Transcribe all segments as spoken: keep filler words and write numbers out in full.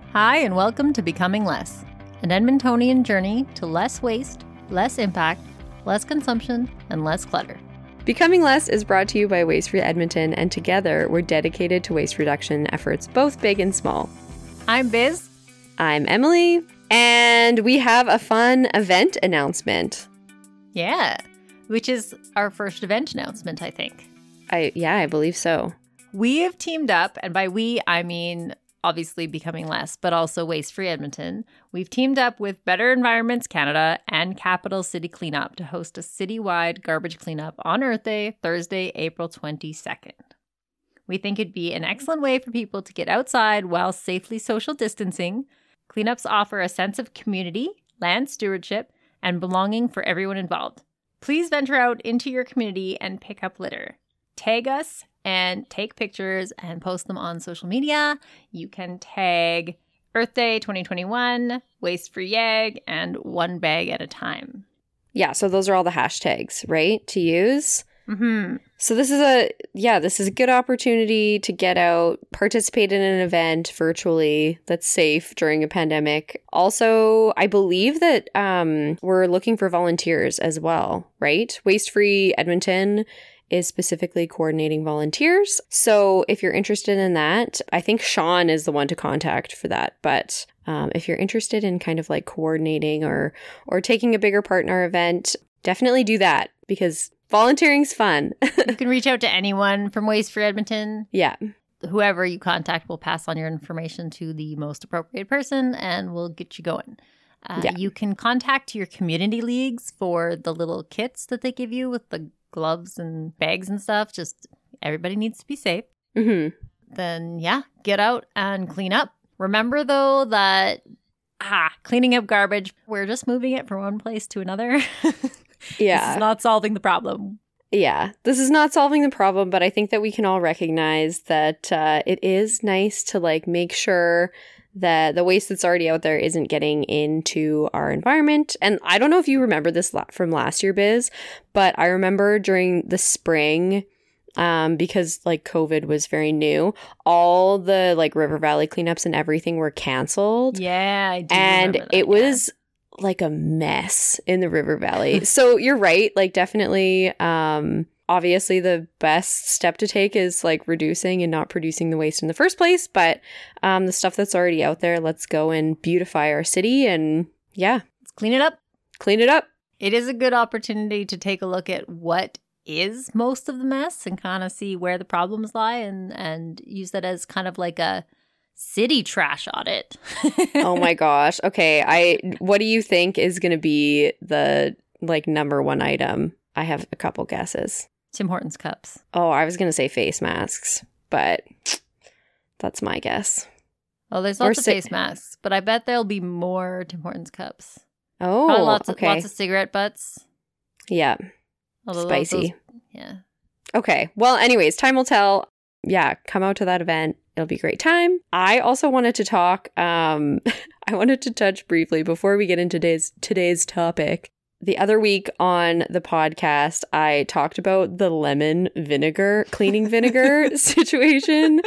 Hi, and welcome to Becoming Less, an Edmontonian journey to less waste, less impact, less consumption, and less clutter. Becoming Less is brought to you by Waste Free Edmonton, and together we're dedicated to waste reduction efforts, both big and small. I'm Biz. I'm Emily, and we have a fun event announcement. Yeah, which is our first event announcement, I think. I yeah, I believe so. We have teamed up, and by we, I mean obviously Becoming Less, but also Waste Free Edmonton. We've teamed up with Better Environments Canada and Capital City Cleanup to host a citywide garbage cleanup on Earth Day, Thursday, April twenty-second. We think it'd be an excellent way for people to get outside while safely social distancing. Cleanups offer a sense of community, land stewardship, and belonging for everyone involved. Please venture out into your community and pick up litter. Tag us and take pictures and post them on social media. You can tag Earth Day twenty twenty-one, Waste Free Yag, and One Bag at a Time. Yeah, so those are all the hashtags, right, to use? Mm-hmm. So this is a, yeah, this is a good opportunity to get out, participate in an event virtually that's safe during a pandemic. Also, I believe that um, we're looking for volunteers as well, right? Waste Free Edmonton is specifically coordinating volunteers. So if you're interested in that, I think Sean is the one to contact for that. But um, if you're interested in kind of like coordinating or or taking a bigger partner event, definitely do that because volunteering's fun. You can reach out to anyone from Waste Free Edmonton. Yeah. Whoever you contact will pass on your information to the most appropriate person and we'll get you going. Uh, yeah. You can contact your community leagues for the little kits that they give you with the gloves and bags and stuff. Just everybody needs to be safe. Mm-hmm. Then, yeah, get out and clean up. Remember, though, that ah, cleaning up garbage, we're just moving it from one place to another. Yeah. This is not solving the problem. Yeah, this is not solving the problem, but I think that we can all recognize that uh, it is nice to like make sure that the waste that's already out there isn't getting into our environment. And I don't know if you remember this from last year, Biz, but I remember during the spring, um, because like COVID was very new, all the like River Valley cleanups and everything were canceled. Yeah, I do And remember that, it was yeah. like a mess in the River Valley. So you're right, like definitely um obviously the best step to take is like reducing and not producing the waste in the first place, but um the stuff that's already out there, let's go and beautify our city and yeah, let's clean it up. Clean it up. It is a good opportunity to take a look at what is most of the mess and kind of see where the problems lie and and use that as kind of like a city trash audit. Oh my gosh. Okay, I what do you think is going to be the like number one item? I have a couple guesses. Tim Hortons cups. Oh, I was going to say face masks, but that's my guess. Oh, there's Or lots of ci- face masks, but I bet there'll be more Tim Hortons cups. Oh, Probably lots okay. of lots of cigarette butts. Yeah. Although Spicy. those- yeah. Okay. Well, anyways, time will tell. Yeah, come out to that event. It'll be a great time. I also wanted to talk, um, I wanted to touch briefly before we get into today's, today's topic. The other week on the podcast, I talked about the lemon vinegar, cleaning vinegar situation.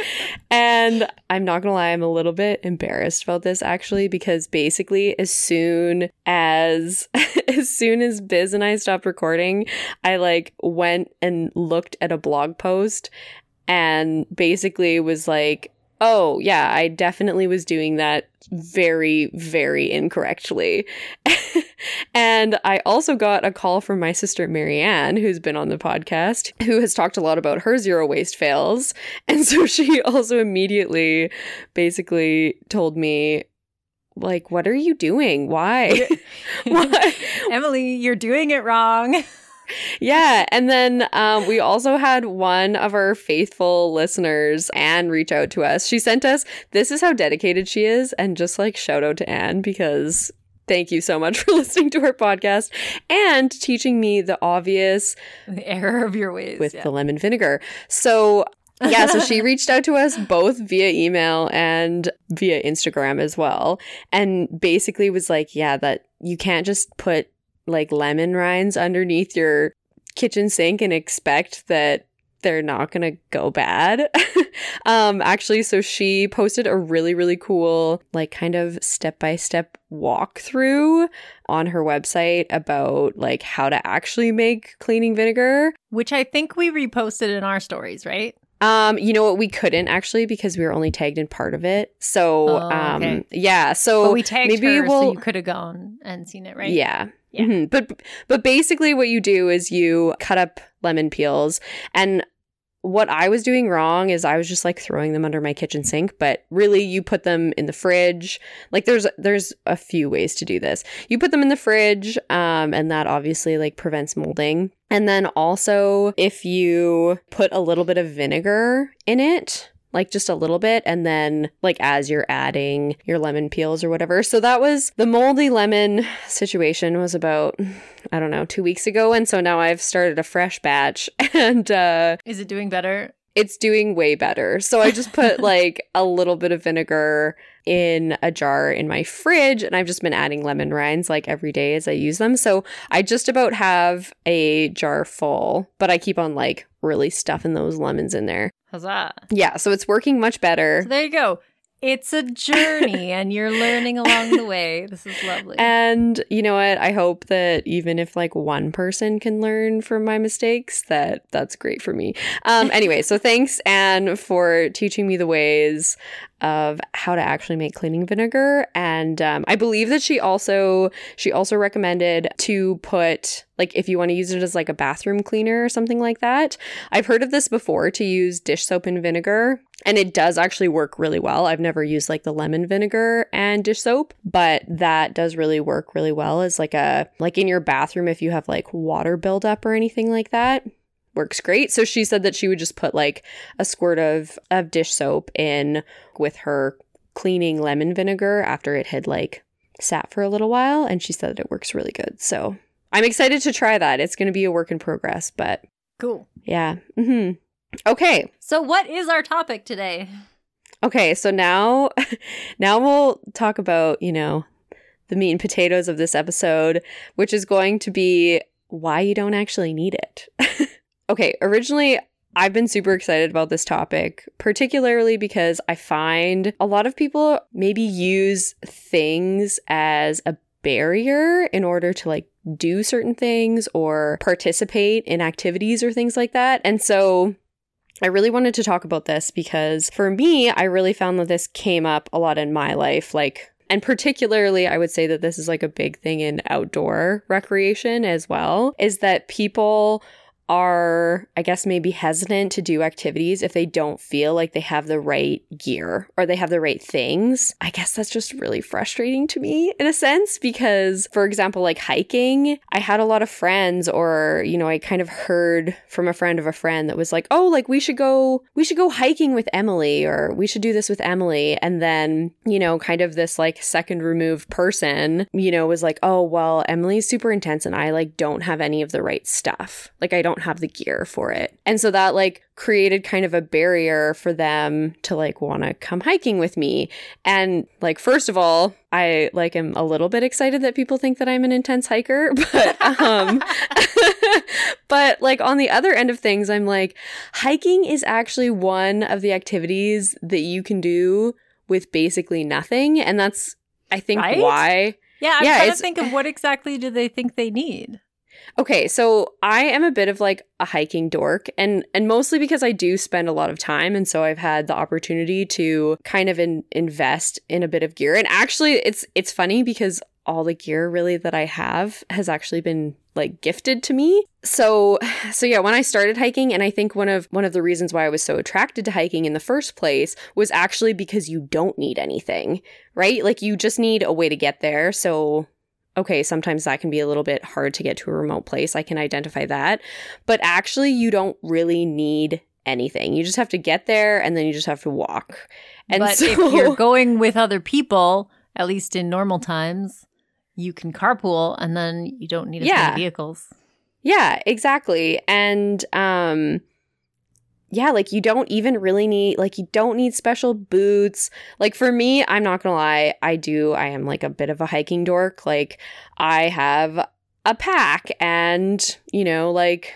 And I'm not going to lie, I'm a little bit embarrassed about this actually, because basically as soon as, as soon as Biz and I stopped recording, I like went and looked at a blog post and basically was like, oh, yeah, I definitely was doing that very, very incorrectly. And I also got a call from my sister, Marianne, who's been on the podcast, who has talked a lot about her zero waste fails. And so she also immediately basically told me, like, what are you doing? Why? Why? Emily, you're doing it wrong. Yeah. And then um, we also had one of our faithful listeners, Anne, reach out to us. She sent us, this is how dedicated she is. And just like shout out to Anne, because thank you so much for listening to our podcast and teaching me the obvious The error of your ways. with yeah. the lemon vinegar. So yeah, so she reached out to us both via email and via Instagram as well. And basically was like, yeah, that you can't just put like lemon rinds underneath your kitchen sink and expect that they're not going to go bad. um, actually, so she posted a really, really cool, like kind of step-by-step walkthrough on her website about like how to actually make cleaning vinegar. Which I think we reposted in our stories, right? Um, you know what? We couldn't actually because we were only tagged in part of it. So, Oh, um, okay. yeah. So But we tagged maybe her we'll, so you could have gone and seen it, right? Yeah. Yeah. Mhm. But but basically what you do is you cut up lemon peels, and what I was doing wrong is I was just like throwing them under my kitchen sink, but really you put them in the fridge. Like there's there's a few ways to do this. You put them in the fridge, um, and that obviously like prevents molding. And then also if you put a little bit of vinegar in it, like just a little bit, and then like as you're adding your lemon peels or whatever. So that was the moldy lemon situation was about, I don't know, two weeks ago. And so now I've started a fresh batch and uh, Is it doing better? it's doing way better. So I just put like a little bit of vinegar in a jar in my fridge, and I've just been adding lemon rinds like every day as I use them. So I just about have a jar full, but I keep on like really stuffing those lemons in there. Huzzah. Yeah, so it's working much better. So there you go. It's a journey and you're learning along the way. This is lovely. And you know what? I hope that even if like one person can learn from my mistakes, that that's great for me. Um, anyway, so thanks, Anne, for teaching me the ways of how to actually make cleaning vinegar. And um, I believe that she also she also recommended to put, like, if you want to use it as like a bathroom cleaner or something like that. I've heard of this before, to use dish soap and vinegar. And it does actually work really well. I've never used like the lemon vinegar and dish soap, but that does really work really well as like a, like in your bathroom if you have like water buildup or anything like that. Works great. So she said that she would just put like a squirt of, of dish soap in with her cleaning lemon vinegar after it had like sat for a little while. And she said that it works really good. So I'm excited to try that. It's going to be a work in progress, but cool. Yeah. Mm-hmm. Okay. So what is our topic today? Okay. So now, now we'll talk about, you know, the meat and potatoes of this episode, which is going to be why you don't actually need it. Okay, originally, I've been super excited about this topic, particularly because I find a lot of people maybe use things as a barrier in order to like do certain things or participate in activities or things like that. And so I really wanted to talk about this because for me, I really found that this came up a lot in my life, like, and particularly, I would say that this is like a big thing in outdoor recreation as well, is that people are, I guess, maybe hesitant to do activities if they don't feel like they have the right gear or they have the right things. I guess that's just really frustrating to me in a sense because, for example, like hiking, I had a lot of friends, or, you know, I kind of heard from a friend of a friend that was like, oh, like we should go, we should go hiking with Emily, or we should do this with Emily. And then, you know, kind of this like second removed person, you know, was like, oh, well, Emily's super intense and I like don't have any of the right stuff. Like I don't have the gear for it. And so that like created kind of a barrier for them to like want to come hiking with me. And like, first of all, I like am a little bit excited that people think that I'm an intense hiker, but um but like on the other end of things, I'm like, hiking is actually one of the activities that you can do with basically nothing. And that's, I think, right? why. Yeah, I'm yeah, trying to think of what exactly do they think they need? Okay, so I am a bit of like a hiking dork, and and mostly because I do spend a lot of time, and so I've had the opportunity to kind of in, invest in a bit of gear. And actually, it's it's funny because all the gear really that I have has actually been like gifted to me. So so yeah, when I started hiking, and I think one of one of the reasons why I was so attracted to hiking in the first place was actually because you don't need anything, right? Like you just need a way to get there. So okay, sometimes that can be a little bit hard to get to a remote place. I can identify that. But actually, you don't really need anything. You just have to get there and then you just have to walk. And but so, if you're going with other people, at least in normal times, you can carpool and then you don't need as yeah. many vehicles. Yeah, exactly. And um yeah, like you don't even really need, like you don't need special boots. Like for me, I'm not gonna lie, I do, I am like a bit of a hiking dork. Like I have a pack and, you know, like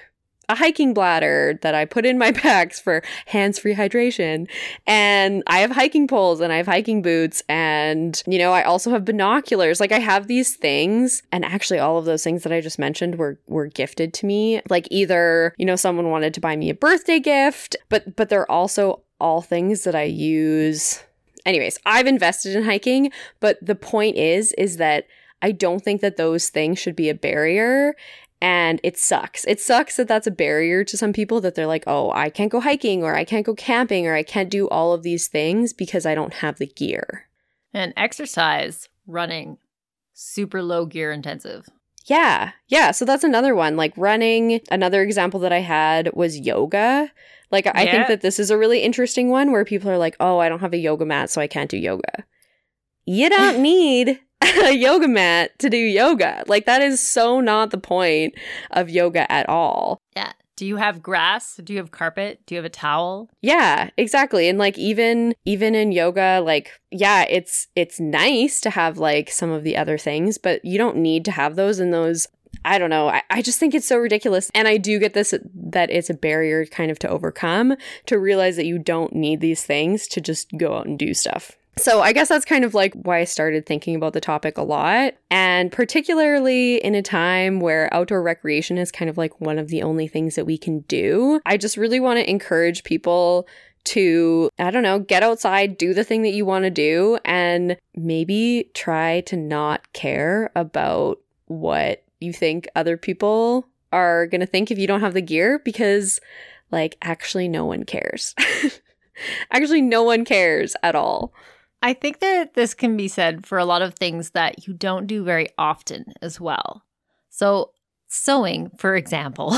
a hiking bladder that I put in my packs for hands-free hydration. And I have hiking poles and I have hiking boots. And, you know, I also have binoculars. Like I have these things. And actually all of those things that I just mentioned were, were gifted to me. Like either, you know, someone wanted to buy me a birthday gift, but, but they're also all things that I use. Anyways, I've invested in hiking, but the point is, is that I don't think that those things should be a barrier. And it sucks. It sucks that that's a barrier to some people, that they're like, oh, I can't go hiking, or I can't go camping, or I can't do all of these things because I don't have the gear. And exercise, running, super low gear intensive. Yeah. Yeah. So that's another one. Like running, another example that I had was yoga. Like, I Yeah. think that this is a really interesting one where people are like, oh, I don't have a yoga mat, so I can't do yoga. You don't need a yoga mat to do yoga. Like, that is so not the point of yoga at all. Yeah. Do you have grass? Do you have carpet? Do you have a towel? Yeah, exactly. And like even even in yoga, like, yeah, it's it's nice to have like some of the other things, but you don't need to have those. And those, I don't know, I, I just think it's so ridiculous. And I do get this, that it's a barrier kind of to overcome, to realize that you don't need these things to just go out and do stuff. So I guess that's kind of like why I started thinking about the topic a lot. And particularly in a time where outdoor recreation is kind of like one of the only things that we can do, I just really want to encourage people to, I don't know, get outside, do the thing that you want to do, and maybe try to not care about what you think other people are going to think if you don't have the gear, because like actually no one cares. Actually, no one cares at all. I think that this can be said for a lot of things that you don't do very often as well. So sewing, for example.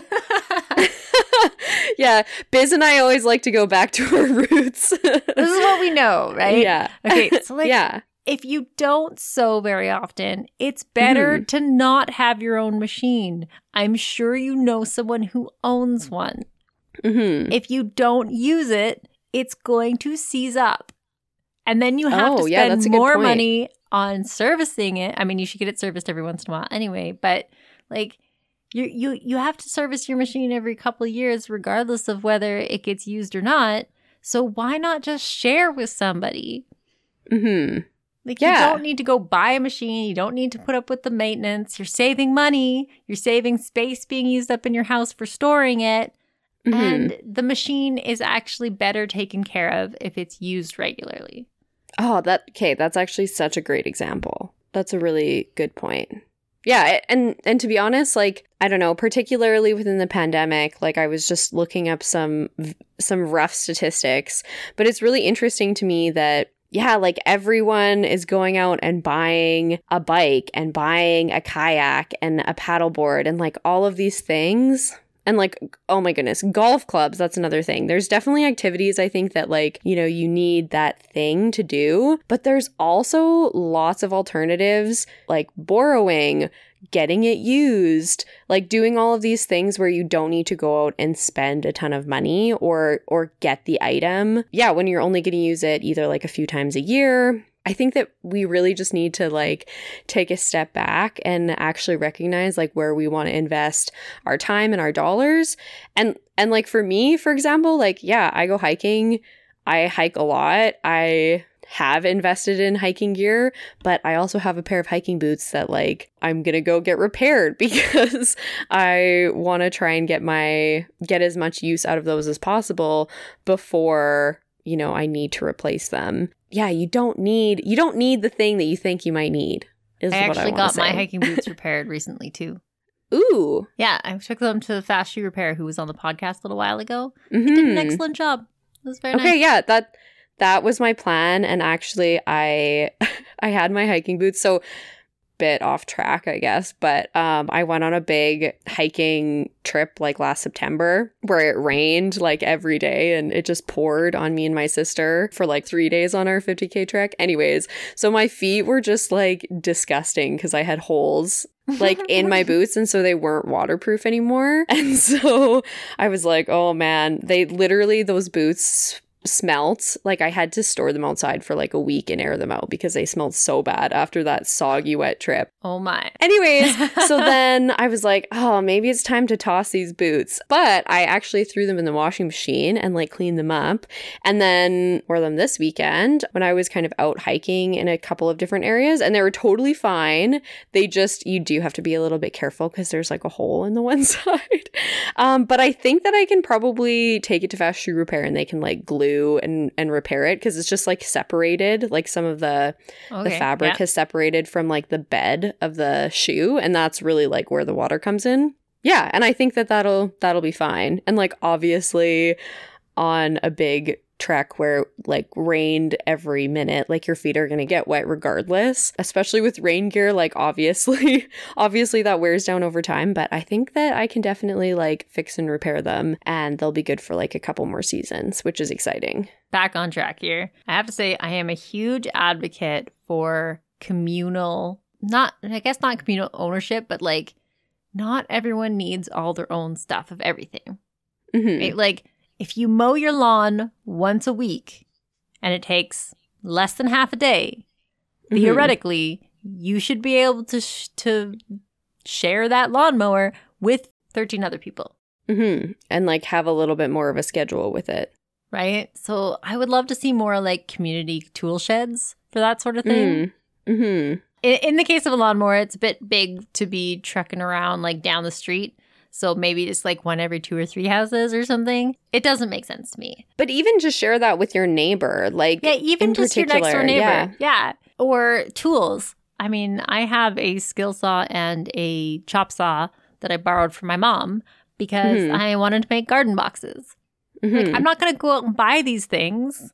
Yeah, Biz and I always like to go back to our roots. This is what we know, right? Yeah. Okay, so like, yeah. if you don't sew very often, it's better Mhm. to not have your own machine. I'm sure you know someone who owns one. Mm-hmm. If you don't use it, it's going to seize up. And then you have Oh, to yeah, spend that's a good more point. money on servicing it. I mean, you should get it serviced every once in a while anyway, but like you you you have to service your machine every couple of years regardless of whether it gets used or not. So why not just share with somebody? Mm-hmm. Like Yeah. you don't need to go buy a machine, you don't need to put up with the maintenance. You're saving money, you're saving space being used up in your house for storing it. Mm-hmm. And the machine is actually better taken care of if it's used regularly. Oh, that okay. That's actually such a great example. That's a really good point. Yeah, and and to be honest, like I don't know, particularly within the pandemic, like I was just looking up some some rough statistics, but it's really interesting to me that yeah, like everyone is going out and buying a bike and buying a kayak and a paddleboard and like all of these things. And like, oh my goodness, golf clubs, that's another thing. There's definitely activities I think that like, you know, you need that thing to do. But there's also lots of alternatives like borrowing, getting it used, like doing all of these things where you don't need to go out and spend a ton of money or or get the item. Yeah, when you're only going to use it either like a few times a year. I think that we really just need to like take a step back and actually recognize like where we want to invest our time and our dollars. And and like for me, for example, like yeah, I go hiking. I hike a lot. I have invested in hiking gear, but I also have a pair of hiking boots that like I'm going to go get repaired because I want to try and get my get as much use out of those as possible before, you know, I need to replace them. Yeah, you don't need you don't need the thing that you think you might need. Is I what actually I got say. my hiking boots repaired recently too. Ooh. Yeah, I took them to the Fast Shoe Repair who was on the podcast a little while ago. Mm-hmm. They did an excellent job. It was very Okay, nice. yeah, that that was my plan, and actually I I had my hiking boots, so bit off track, I guess, but um I went on a big hiking trip like last September where it rained like every day and it just poured on me and my sister for like three days on our fifty K trek. Anyways, so my feet were just like disgusting because I had holes like in my boots, and so they weren't waterproof anymore. And so I was like, oh man, they literally, those boots smelt. Like I had to store them outside for like a week and air them out because they smelled so bad after that soggy wet trip. Oh my. Anyways, so then I was like, oh, maybe it's time to toss these boots. But I actually threw them in the washing machine and like cleaned them up and then wore them this weekend when I was kind of out hiking in a couple of different areas, and they were totally fine. They just, you do have to be a little bit careful because there's like a hole in the one side. Um, but I think that I can probably take it to Fast Shoe Repair and they can like glue and and repair it because it's just like separated, like some of the Okay, the fabric yeah. has separated from like the bed of the shoe, and that's really like where the water comes in. Yeah, and I think that that'll that'll be fine. And like obviously on a big trek where like rained every minute, like your feet are going to get wet regardless, especially with rain gear. Like obviously obviously that wears down over time, but I think that I can definitely like fix and repair them and they'll be good for like a couple more seasons, which is exciting. Back on track here. I have to say I am a huge advocate for communal, not I guess not communal ownership, but like not everyone needs all their own stuff of everything. Mm-hmm. Right? Like if you mow your lawn once a week and it takes less than half a day, Mm-hmm. theoretically, you should be able to sh- to share that lawnmower with thirteen other people. Mm-hmm. And like have a little bit more of a schedule with it. Right? So I would love to see more like community tool sheds for that sort of thing. Mm-hmm. In, in the case of a lawnmower, it's a bit big to be trucking around like down the street. So maybe it's like one every two or three houses or something. It doesn't make sense to me. But even just share that with your neighbor, like Yeah, even in just your next door particular, neighbor. yeah. Yeah. Or tools. I mean, I have a skill saw and a chop saw that I borrowed from my mom because Mhm. I wanted to make garden boxes. Like, Mhm. I'm not going to go out and buy these things.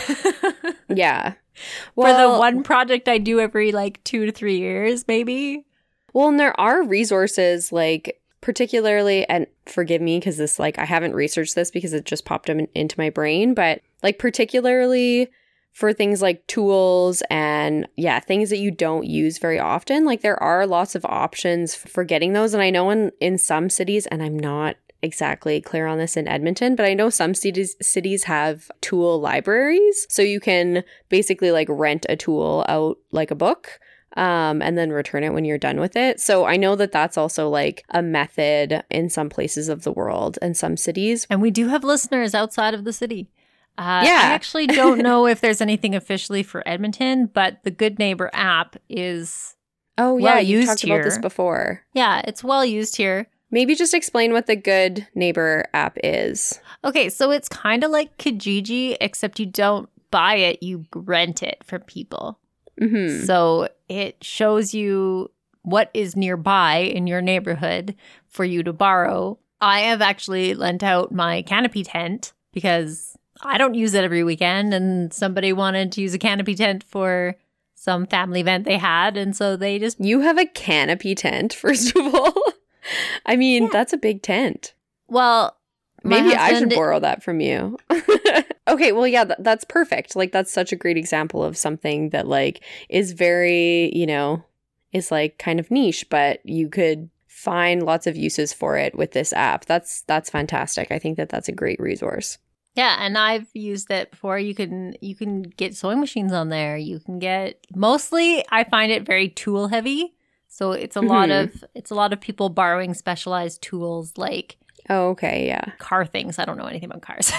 Yeah. For the one project I do every like two to three years, maybe. Well, and there are resources like particularly, and forgive me because this like I haven't researched this because it just popped in, into my brain, but like particularly for things like tools and yeah, things that you don't use very often, like there are lots of options for getting those. And I know in, in some cities, and I'm not exactly clear on this in Edmonton, but I know some cities cities have tool libraries. So you can basically like rent a tool out like a book um, and then return it when you're done with it. So I know that that's also like a method in some places of the world and some cities. And we do have listeners outside of the city. Uh, Yeah. I actually don't know if there's anything officially for Edmonton, but the Good Neighbor app is, Oh well yeah, you used talked about this here. before. yeah, it's well used here. Maybe just explain what the Good Neighbor app is. Okay, so it's kind of like Kijiji, except you don't buy it, you rent it from people. Mm-hmm. So it shows you what is nearby in your neighborhood for you to borrow. I have actually lent out my canopy tent because I don't use it every weekend, and somebody wanted to use a canopy tent for some family event they had, and so they just... You have a canopy tent, first of all. I mean, Yeah. that's a big tent. Well, my Maybe I should husband- borrow that from you. Okay, well, yeah, th- that's perfect. Like, that's such a great example of something that, like, is very, you know, is, like, kind of niche, but you could find lots of uses for it with this app. That's that's fantastic. I think that that's a great resource. Yeah, and I've used it before. You can you can get sewing machines on there. You can get mostly I find it very tool heavy. So it's a lot Mhm. of it's a lot of people borrowing specialized tools like Oh, okay, yeah. car things. I don't know anything about cars.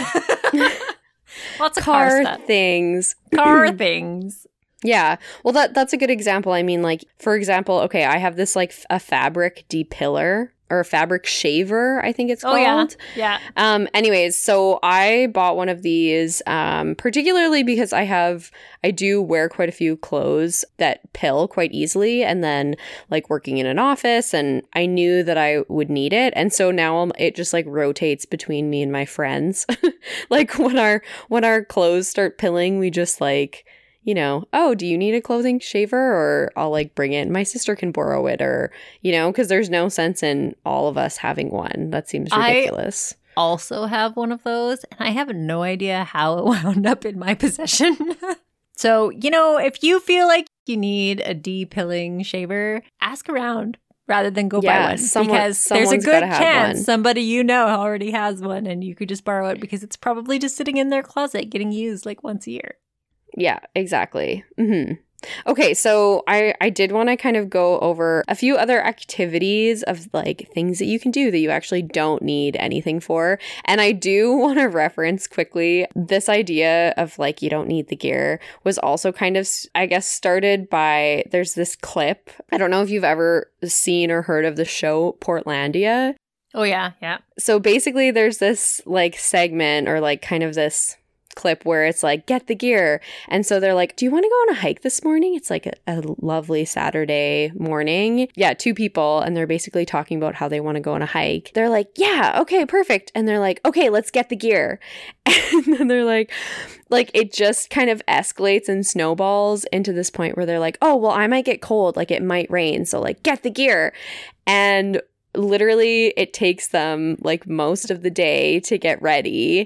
Lots of car, Car stuff. things. Car things. Yeah. Well, that that's a good example. I mean, like, for example, okay, I have this, like, f- a fabric depiller or a fabric shaver, I think it's Oh called. yeah. Yeah. Um, anyways, so I bought one of these, um, particularly because I have, I do wear quite a few clothes that pill quite easily, and then like working in an office, and I knew that I would need it. And so now I'm, it just like rotates between me and my friends. Like when our, when our clothes start pilling, we just like, you know, oh, do you need a clothing shaver? Or I'll like bring it. My sister can borrow it, or, you know, because there's no sense in all of us having one. That seems I- ridiculous. Also have one of those, and I have no idea how it wound up in my possession. So, you know, if you feel like you need a de-pilling shaver, ask around. rather than go Yeah, buy one. someone- because there's a someone's good gotta have chance one. somebody you know already has one and you could just borrow it because it's probably just sitting in their closet getting used like once a year. Yeah, exactly. hmm Okay, so I, I did want to kind of go over a few other activities of like things that you can do that you actually don't need anything for. And I do want to reference quickly this idea of like you don't need the gear was also kind of, I guess, started by there's this clip. I don't know if you've ever seen or heard of the show Portlandia. Oh, yeah, yeah. So basically there's this like segment or like kind of this clip where it's like, get the gear. And so they're like, do you want to go on a hike this morning? It's like a, a lovely Saturday morning. Yeah, two people. And they're basically talking about how they want to go on a hike. They're like, yeah, okay, perfect. And they're like, okay, let's get the gear. And then they're like, like it just kind of escalates and snowballs into this point where they're like, oh, well, I might get cold. Like it might rain. So like, get the gear. And literally it takes them like most of the day to get ready.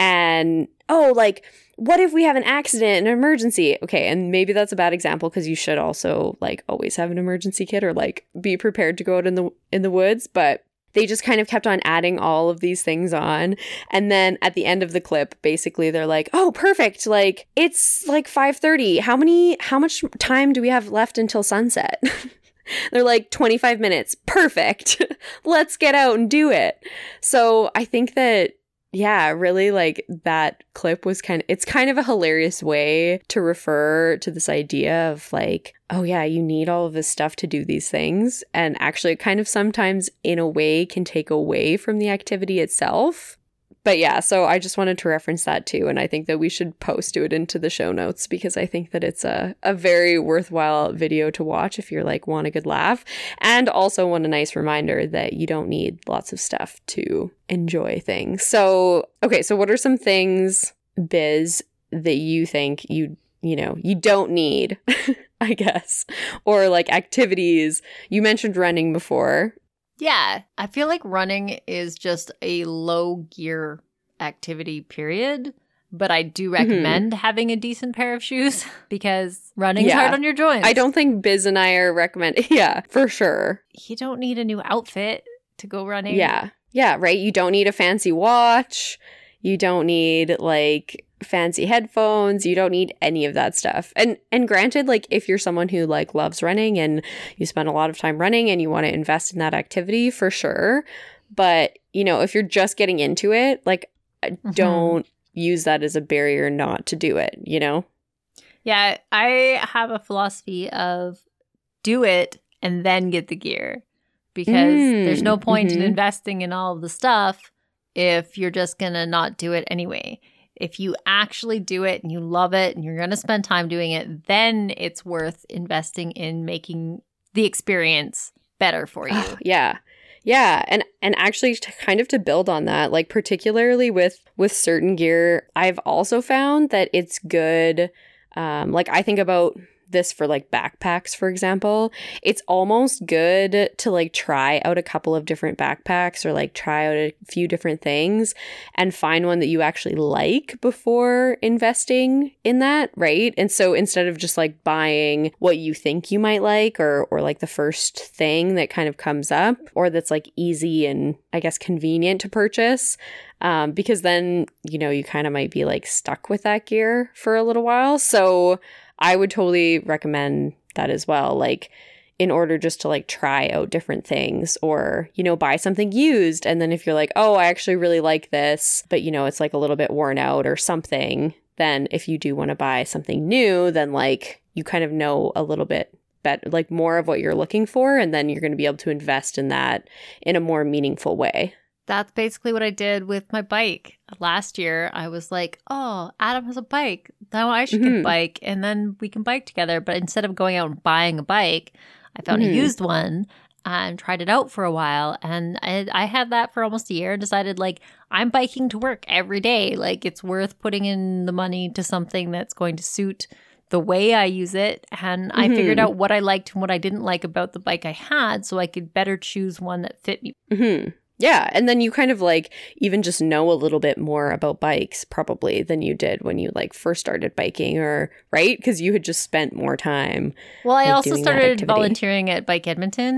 And oh, like, what if we have an accident, an emergency? Okay, and maybe that's a bad example because you should also like always have an emergency kit or like be prepared to go out in the in the woods. But they just kind of kept on adding all of these things on. And then at the end of the clip, basically they're like, oh, perfect. Like it's like five thirty. How many, how much time do we have left until sunset? They're like twenty-five minutes. Perfect. Let's get out and do it. So I think that, yeah, really like that clip was kind of, it's kind of a hilarious way to refer to this idea of like, oh yeah, you need all of this stuff to do these things. And actually it kind of sometimes in a way can take away from the activity itself. But yeah, so I just wanted to reference that too. And I think that we should post it into the show notes because I think that it's a, a very worthwhile video to watch if you're like, want a good laugh. And also want a nice reminder that you don't need lots of stuff to enjoy things. So, okay, so what are some things, Biz, that you think you, you know, you don't need, I guess, or like activities? You mentioned running before. Yeah, I feel like running is just a low gear activity, period. But I do recommend mm-hmm. having a decent pair of shoes because running's yeah. hard on your joints. I don't think Biz and I are recommending. Yeah, for sure. You don't need a new outfit to go running. Yeah. Yeah, right. You don't need a fancy watch. You don't need like fancy headphones. You don't need any of that stuff. And and granted, like if you're someone who like loves running and you spend a lot of time running and you want to invest in that activity, for sure. But, you know, if you're just getting into it, like mm-hmm. don't use that as a barrier not to do it, you know? Yeah, I have a philosophy of do it and then get the gear because mm, there's no point mm-hmm. in investing in all of the stuff if you're just going to not do it anyway. If you actually do it and you love it and you're going to spend time doing it, then it's worth investing in making the experience better for you. Oh, yeah. Yeah. And and actually to kind of to build on that, like particularly with with certain gear, I've also found that it's good. Um, like I think about this for like backpacks, for example. It's almost good to like try out a couple of different backpacks or like try out a few different things and find one that you actually like before investing in that, right? And so instead of just like buying what you think you might like or or like the first thing that kind of comes up or that's like easy and I guess convenient to purchase, um, because then, you know, you kind of might be like stuck with that gear for a little while. So I would totally recommend that as well. Like in order just to like try out different things or, you know, buy something used. And then if you're like, oh, I actually really like this, but you know, it's like a little bit worn out or something, then if you do want to buy something new, then like you kind of know a little bit better, like more of what you're looking for. And then you're going to be able to invest in that in a more meaningful way. That's basically what I did with my bike. Last year, I was like, oh, Adam has a bike. Now I should mm-hmm. get a bike and then we can bike together. But instead of going out and buying a bike, I found mm-hmm. a used one and tried it out for a while. And I, I had that for almost a year and decided like, I'm biking to work every day. Like it's worth putting in the money to something that's going to suit the way I use it. And mm-hmm. I figured out what I liked and what I didn't like about the bike I had so I could better choose one that fit me. Mm-hmm. Yeah. And then you kind of like even just know a little bit more about bikes probably than you did when you like first started biking or right. Because you had just spent more time. Well, I like, also started volunteering at Bike Edmonton.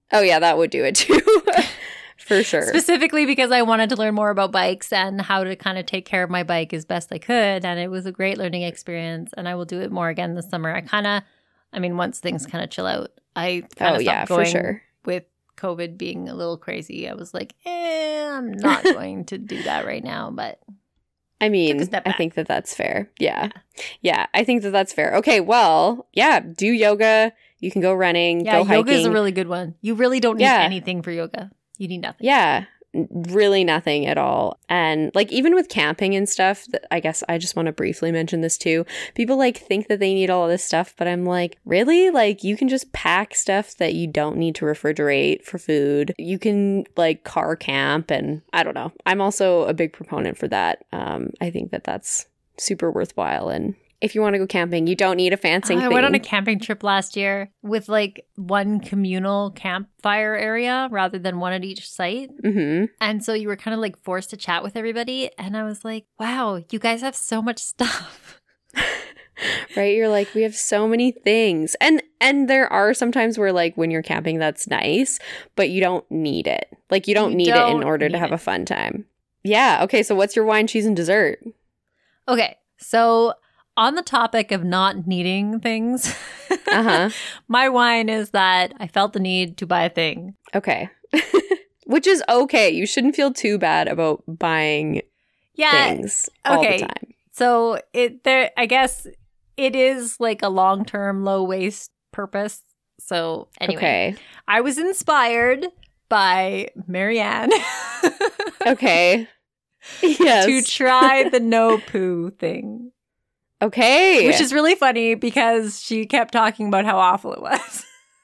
Oh, yeah, that would do it too. For sure. Specifically because I wanted to learn more about bikes and how to kind of take care of my bike as best I could. And it was a great learning experience. And I will do it more again this summer. I kind of, I mean, once things kind of chill out, I kind of oh, stopped yeah, going for sure. with COVID being a little crazy. I was like, eh, I'm not going to do that right now. But I mean, I think that that's fair. Yeah. yeah. Yeah, I think that that's fair. Okay, well, yeah, do yoga. You can go running, yeah, go hiking. Yoga is a really good one. You really don't need yeah. anything for yoga. You need nothing. Yeah, really nothing at all. And like even with camping and stuff, I guess I just want to briefly mention this too. People like think that they need all of this stuff, but I'm like, really? Like you can just pack stuff that you don't need to refrigerate for food. You can like car camp, and I don't know. I'm also a big proponent for that. Um, I think that that's super worthwhile. And if you want to go camping, you don't need a fancy I thing. went on a camping trip last year with like one communal campfire area rather than one at each site. Mm-hmm. And so you were kind of like forced to chat with everybody. And I was like, wow, you guys have so much stuff. Right? You're like, we have so many things. And and there are sometimes where like when you're camping, that's nice, but you don't need it. Like you don't You need don't it in order to need have it. a fun time. Yeah. Okay. So what's your wine, cheese, and dessert? Okay. So on the topic of not needing things, Uh-huh. my wine is that I felt the need to buy a thing. Okay. Which is okay. You shouldn't feel too bad about buying Yeah. things all okay. the time. So it there I guess it is like a long-term low waste purpose. So anyway, Okay. I was inspired by Marianne Okay. Yes. to try the no poo thing. Okay. Which is really funny because she kept talking about how awful it was.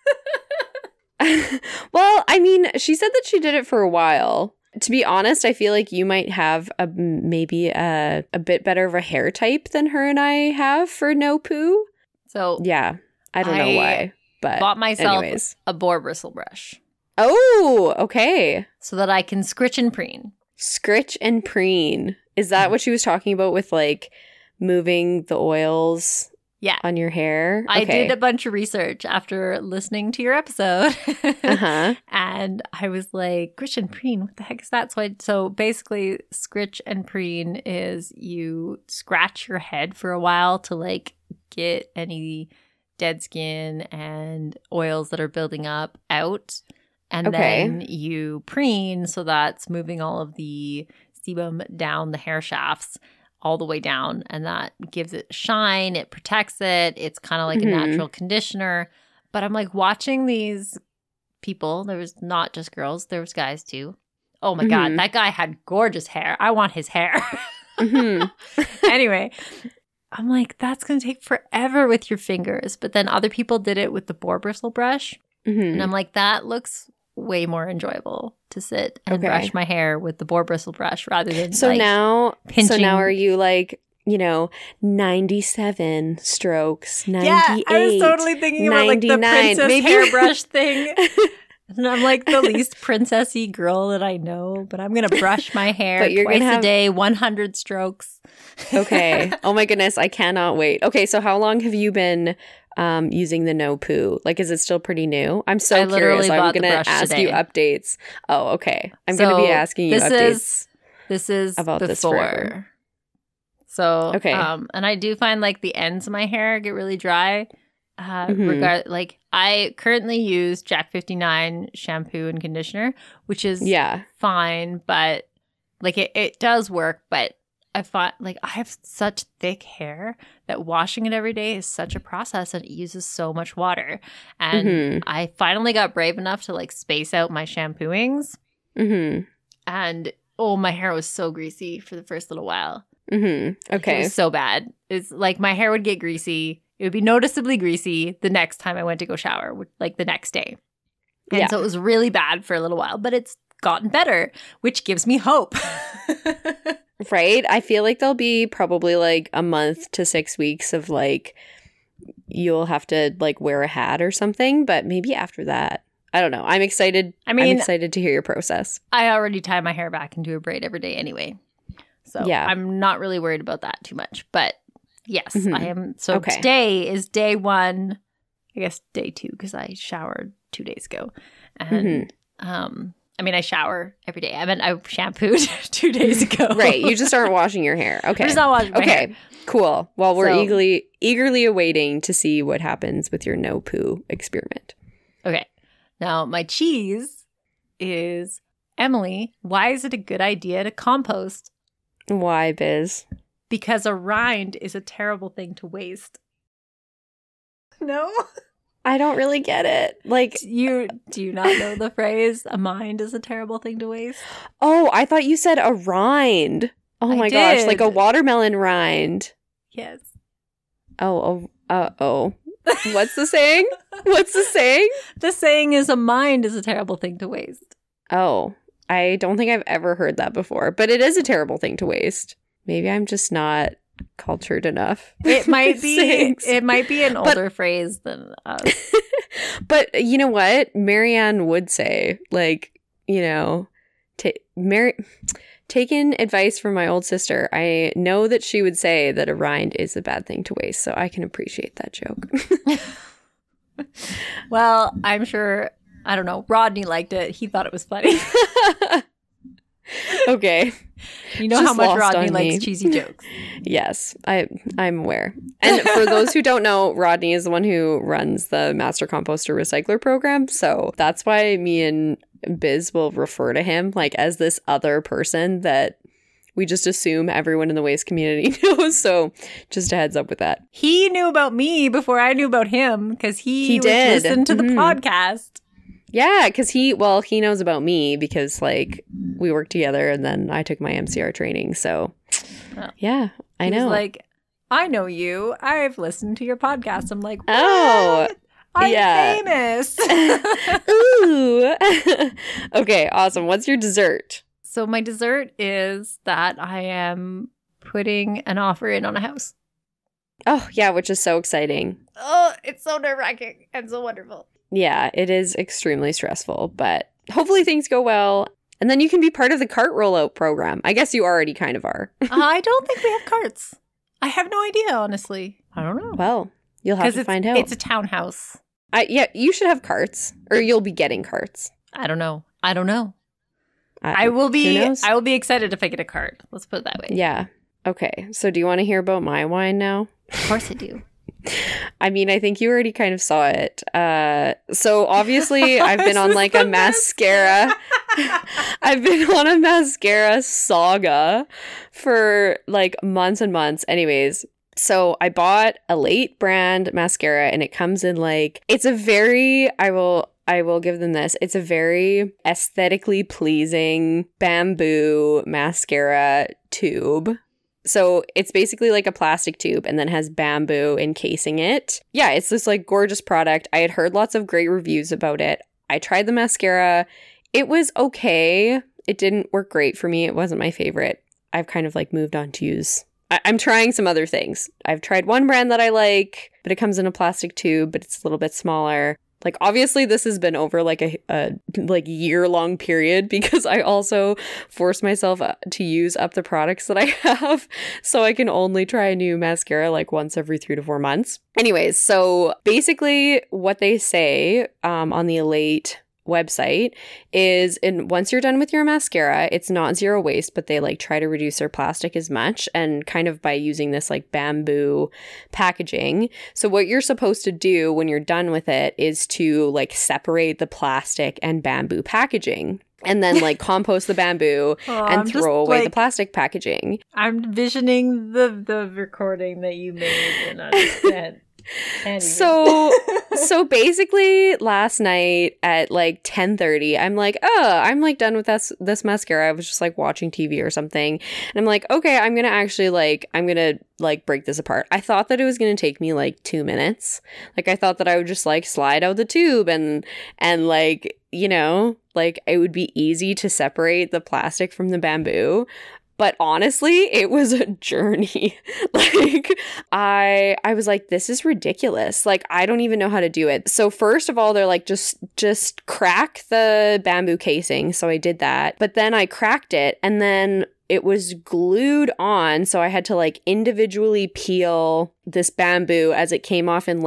Well, I mean, she said that she did it for a while. To be honest, I feel like you might have a maybe a, a bit better of a hair type than her and I have for no poo. So Yeah, I don't know I why, but bought myself anyways. a boar bristle brush Oh, okay. so that I can scritch and preen. Scritch and preen. Is that what she was talking about with like moving the oils Yeah. on your hair? I Okay. did a bunch of research after listening to your episode. Uh-huh. And I was like, scritch and preen, what the heck is that? So, I, so basically, scritch and preen is you scratch your head for a while to like get any dead skin and oils that are building up out. And Okay. then you preen, so that's moving all of the sebum down the hair shafts all the way down, and that gives it shine, it protects it, it's kind of like Mhm. a natural conditioner. But I'm like watching these people, there was not just girls, there was guys too. Oh my Mhm. god, that guy had gorgeous hair. I want his hair. Mhm. Anyway, I'm like, that's gonna take forever with your fingers. But then other people did it with the boar bristle brush, Mhm. and I'm like, that looks way more enjoyable to sit and Okay. brush my hair with the boar bristle brush rather than So like, now, so pinching- now are you like, you know, ninety-seven strokes, ninety-eight, yeah, I was totally thinking about like the ninety-nine, princess maybe- hairbrush thing. And I'm like the least princessy girl that I know, but I'm gonna brush my hair But you're twice gonna a have- day, one hundred strokes. Okay. Oh my goodness, I cannot wait. Okay, so how long have you been um, using the no poo? Like, is it still pretty new? I'm so I literally curious. I'm bought the gonna brush ask today. you updates. Oh, okay. I'm gonna be So asking you this updates. is this is about before. this forever. So Okay. um, and I do find like the ends of my hair get really dry. Uh, Mhm. regard like I currently use Jack fifty-nine shampoo and conditioner, which is Yeah. fine, but like it, it does work, but I find like I have such thick hair that washing it every day is such a process and it uses so much water. And Mhm. I finally got brave enough to like space out my shampooings, Mm-hmm. and oh, my hair was so greasy for the first little while. Mm-hmm. It Okay. was so bad. It's like my hair would get greasy. It would be noticeably greasy the next time I went to go shower, which- like the next day. And Yeah. so it was really bad for a little while, but it's gotten better, which gives me hope. Right? I feel like there'll be probably like a month to six weeks of like you'll have to like wear a hat or something, but maybe after that. I don't know. I'm excited. I mean- I'm excited to hear your process. I already tie my hair back and do a braid every day anyway. So Yeah. I'm not really worried about that too much. But yes, Mhm. I am. So Okay. today is day one, I guess day two, because I showered two days ago. And mm-hmm. um, I mean, I shower every day. I mean, I shampooed two days ago. Right. You just aren't washing your hair. Okay. I'm just not washing my okay. hair. Cool. Well, we're So- eagerly eagerly awaiting to see what happens with your no poo experiment. Okay. Now, my cheese is, Emily, why is it a good idea to compost? Why, Biz? Because a rind is a terrible thing to waste. No? I don't really get it. Like, You do you not know the phrase, a mind is a terrible thing to waste? oh, I thought you said a rind. Oh I my gosh, like a did. watermelon rind. Yes. Oh, oh, uh oh. What's the saying? What's the saying? The saying is a mind is a terrible thing to waste. Oh, I don't think I've ever heard that before, but it is a terrible thing to waste. Maybe I'm just not cultured enough. It might be Sayings. it might be an But- older phrase than us. But you know what? Marianne would say, like, you know, ta- Mary, taking advice from my old sister, I know that she would say that a rind is a bad thing to waste, so I can appreciate that joke. Well, I'm sure, I don't know, Rodney liked it. He thought it was funny. Okay. You know Just how much lost Rodney on likes me. cheesy jokes. Yes, I, I'm aware. And for those who don't know, Rodney is the one who runs the Master Composter Recycler program. So that's why me and Biz will refer to him like as this other person that we just assume everyone in the waste community knows. So just a heads up with that. He knew about me before I knew about him because he, He would did. listen to the Mhm. podcast. Yeah, because he, well, he knows about me because like we worked together and then I took my M C R training. So Oh. yeah, I He was know. like, I know you. I've listened to your podcast. I'm like, Oh, what? I'm yeah. famous. Ooh. Okay, awesome. What's your dessert? So my dessert is that I am putting an offer in on a house. Oh, yeah, which is so exciting. Oh, it's so nerve-wracking and so wonderful. Yeah, it is extremely stressful, but hopefully things go well. And then you can be part of the cart rollout program. I guess you already kind of are. I don't think we have carts. I have no idea, honestly. I don't know. Well, you'll have Because to it's, find out. it's a townhouse. I, yeah, you should have carts, or you'll be getting carts. I don't know. I don't know. I, I will who be knows? I will be excited if I get a cart. Let's put it that way. Yeah. Okay. So do you want to hear about my wine now? Of course I do. I mean, I think you already kind of saw it. Uh, so obviously, I've been This on is like the a mascara. I've been on a mascara saga for like months and months. Anyways, so I bought a Late brand mascara, and it comes in like it's a very. I will. I will give them this. It's a very aesthetically pleasing bamboo mascara tube. So it's basically like a plastic tube and then has bamboo encasing it. Yeah, it's this like gorgeous product. I had heard lots of great reviews about it. I tried the mascara. It was okay. It didn't work great for me. It wasn't my favorite. I've kind of like moved on to use. I- I'm trying some other things. I've tried one brand that I like, but it comes in a plastic tube, but it's a little bit smaller. Like, obviously, this has been over like a, a like year-long period because I also force myself to use up the products that I have. So I can only try a new mascara like once every three to four months. Anyways, so basically what they say um, on the Elate website is, and once you're done with your mascara, it's not zero waste, but they like try to reduce their plastic as much, and kind of by using this like bamboo packaging. So what you're supposed to do when you're done with it is to like separate the plastic and bamboo packaging, and then like compost the bamboo Oh, and I'm throw just, away the like- plastic packaging. I'm visioning the the recording that you made, and I just can't. can't even. So so basically last night at like ten thirty, I'm like, oh, I'm like done with this this mascara. I was just like watching T V or something. And I'm like, okay, I'm gonna actually like I'm gonna like break this apart. I thought that it was gonna take me like two minutes. Like I thought that I would just like slide out the tube and and like, you know, like it would be easy to separate the plastic from the bamboo. But honestly, it was a journey. Like I I was like, this is ridiculous. Like I don't even know how to do it. So first of all, they're like, just just crack the bamboo casing. So I did that. But then I cracked it, and then it was glued on. So I had to like individually peel this bamboo as it came off in like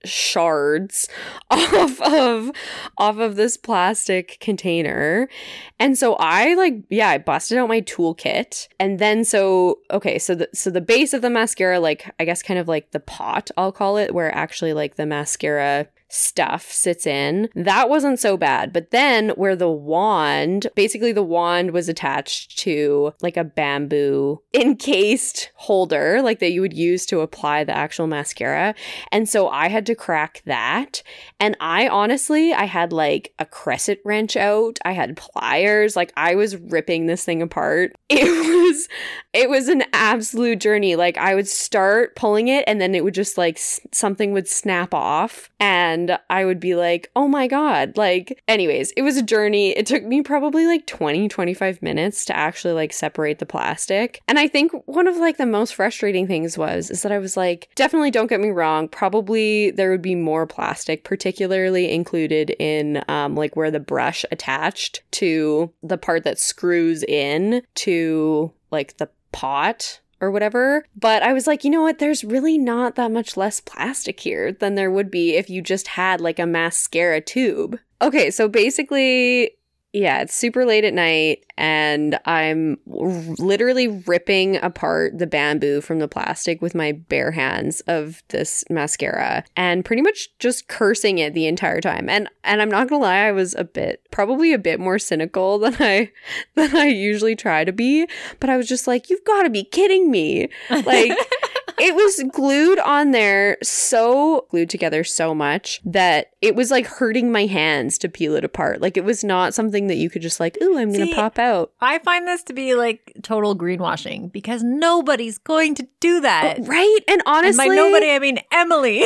shards off of off of this plastic container. And so I like yeah I busted out my toolkit, and then so okay so the so the base of the mascara, like I guess kind of like the pot, I'll call it, where actually like the mascara stuff sits in, that wasn't so bad. But then where the wand, basically the wand was attached to like a bamboo encased holder, like that you would use to apply the actual mascara. And so I had to crack that. And I honestly, I had like a crescent wrench out. I had pliers. Like I was ripping this thing apart. It was, it was an absolute journey. Like I would start pulling it and then it would just like s- something would snap off. And And I would be like, oh my God. Like, anyways, it was a journey. It took me probably like twenty, twenty-five minutes to actually like separate the plastic. And I think one of like the most frustrating things was, is that I was like, definitely don't get me wrong. Probably there would be more plastic, particularly included in um, like where the brush attached to the part that screws in to like the pot or whatever. But I was like, you know what? There's really not that much less plastic here than there would be if you just had like a mascara tube. Okay, so basically, yeah, it's super late at night and I'm r- literally ripping apart the bamboo from the plastic with my bare hands of this mascara and pretty much just cursing it the entire time. And and I'm not gonna lie, I was a bit, probably a bit more cynical than I than I usually try to be. But I was just like, you've got to be kidding me. Like, it was glued on there, so glued together so much that it was like hurting my hands to peel it apart. Like it was not something that you could just like, ooh, I'm going to pop out. I find this to be like total greenwashing because nobody's going to do that. Oh, right? And honestly, and by nobody, I mean Emily.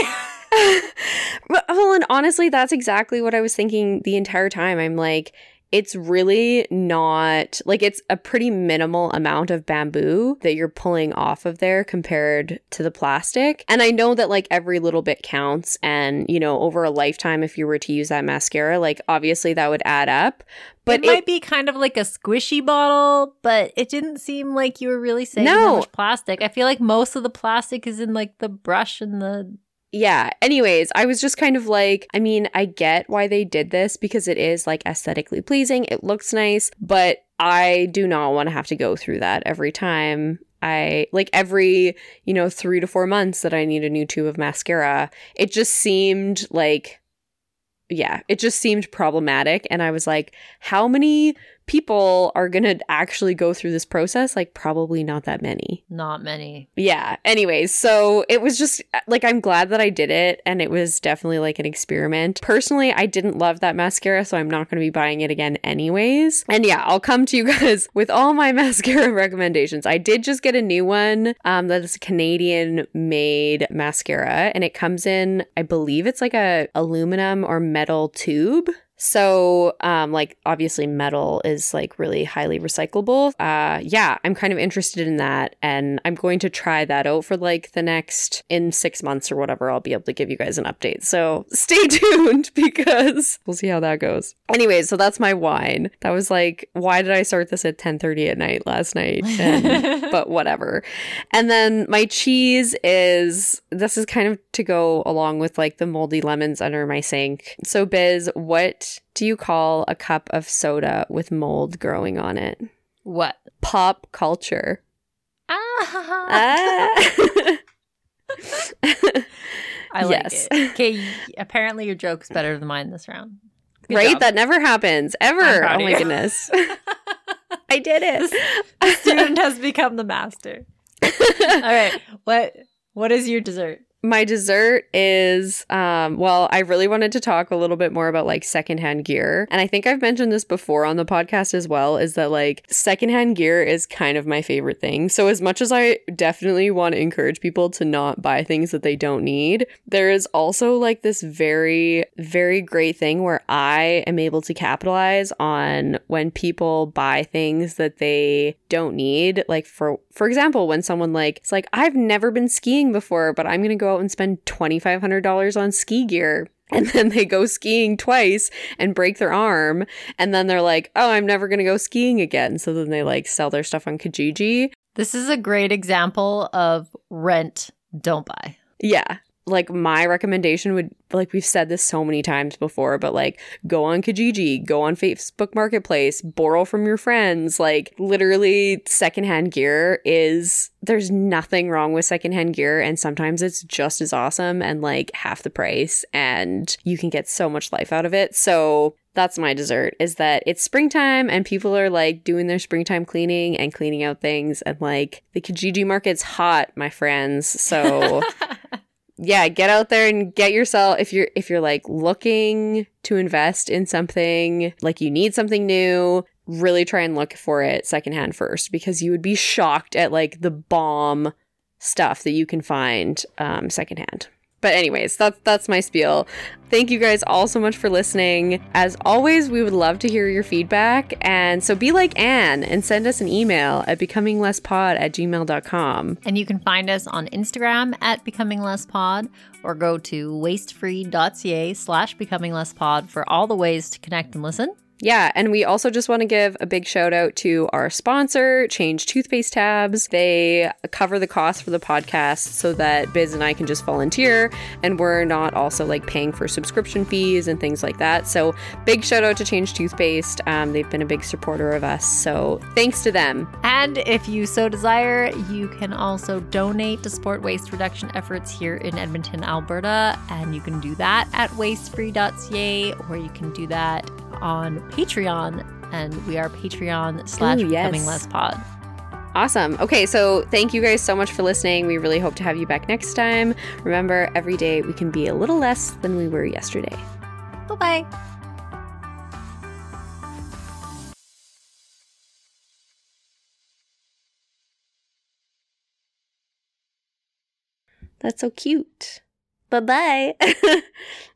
Well, and honestly, that's exactly what I was thinking the entire time. I'm like, it's really not, like, it's a pretty minimal amount of bamboo that you're pulling off of there compared to the plastic. And I know that, like, every little bit counts. And, you know, over a lifetime, if you were to use that mascara, like, obviously that would add up. But it, it might be kind of like a squishy bottle, but it didn't seem like you were really saving no. that much plastic. I feel like most of the plastic is in, like, the brush and the... Yeah. Anyways, I was just kind of like, I mean, I get why they did this because it is like aesthetically pleasing. It looks nice, but I do not want to have to go through that every time. I like every, you know, three to four months that I need a new tube of mascara. It just seemed like, yeah, it just seemed problematic. And I was like, how many people are going to actually go through this process? Like, probably not that many. Not many. Yeah. Anyways, so it was just like, I'm glad that I did it. And it was definitely like an experiment. Personally, I didn't love that mascara, so I'm not going to be buying it again anyways. And yeah, I'll come to you guys with all my mascara recommendations. I did just get a new one um, that is a Canadian made mascara. And it comes in, I believe it's like a aluminum or metal tube. So, um, like, obviously metal is, like, really highly recyclable. Uh, yeah, I'm kind of interested in that, and I'm going to try that out for, like, the next, in six months or whatever, I'll be able to give you guys an update. So, stay tuned, because we'll see how that goes. Anyways, so that's my wine. That was, like, why did I start this at ten thirty at night last night? And, but whatever. And then my cheese is, this is kind of to go along with, like, the moldy lemons under my sink. So, Biz, what do you call a cup of soda with mold growing on it? What? Pop culture. Ah. ah. I like yes. it. Okay, apparently your joke's better than mine this round. Good right? job. That never happens. Ever. Oh my you. goodness. I did it. The student has become the master. All right. What What is your dessert? My dessert is, um, well, I really wanted to talk a little bit more about like secondhand gear. And I think I've mentioned this before on the podcast as well, is that like secondhand gear is kind of my favorite thing. So as much as I definitely want to encourage people to not buy things that they don't need, there is also like this very, very great thing where I am able to capitalize on when people buy things that they don't need. Like for, for example, when someone like, it's like, I've never been skiing before, but I'm going to go and spend twenty-five hundred dollars on ski gear. And then they go skiing twice and break their arm. And then they're like, oh, I'm never going to go skiing again. So then they like sell their stuff on Kijiji. This is a great example of rent, don't buy. Yeah. like my recommendation would, like we've said this so many times before, but like go on Kijiji, go on Facebook Marketplace, borrow from your friends. Like literally secondhand gear is, there's nothing wrong with secondhand gear, and sometimes it's just as awesome and like half the price, and you can get so much life out of it. So that's my dessert, is that it's springtime and people are like doing their springtime cleaning and cleaning out things, and like the Kijiji market's hot, my friends. So yeah, get out there and get yourself, if you're if you're like looking to invest in something, like you need something new, really try and look for it secondhand first, because you would be shocked at like the bomb stuff that you can find um, secondhand. But anyways, that's that's my spiel. Thank you guys all so much for listening. As always, we would love to hear your feedback. And so be like Anne and send us an email at becominglesspod at gmail dot com. And you can find us on Instagram at becominglesspod, or go to wastefree.ca slash becominglesspod for all the ways to connect and listen. Yeah, and we also just want to give a big shout out to our sponsor, Change Toothpaste Tabs. They cover the cost for the podcast so that Biz and I can just volunteer, and we're not also like paying for subscription fees and things like that. So big shout out to Change Toothpaste. Um, they've been a big supporter of us, so thanks to them. And if you so desire, you can also donate to support waste reduction efforts here in Edmonton, Alberta, and you can do that at wastefree.ca, or you can do that on Patreon, and we are Patreon slash Ooh, yes. Becoming Less Pod. Awesome. Okay, so thank you guys so much for listening. We really hope to have you back next time. Remember, every day we can be a little less than we were yesterday. Bye-bye. That's so cute. Bye-bye.